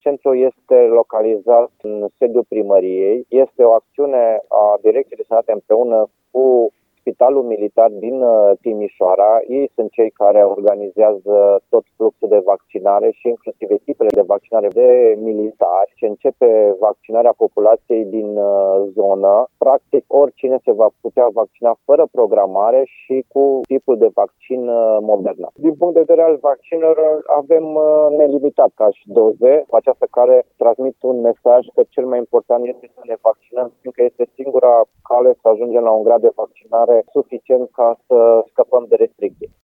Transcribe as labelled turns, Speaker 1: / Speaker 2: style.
Speaker 1: Centrul este localizat în sediul primăriei. Este o acțiune a Direcției de Sănătate împreună cu Spitalul Militar din Timișoara. Ei sunt cei care organizează tot fluxul de vaccinare și inclusiv echipele de vaccinare de militari. Și începe vaccinarea populației din zonă. Practic, oricine se va putea vaccina fără programare și cu tipul de vaccin Moderna. Din punct de vedere al vaccinurilor, avem nelimitat ca și doze, aceasta care transmit un mesaj că cel mai important este să ne vaccinăm, fiindcă este singura cale să ajungem la un grad de vaccinare suficient ca să scăpăm de restricții.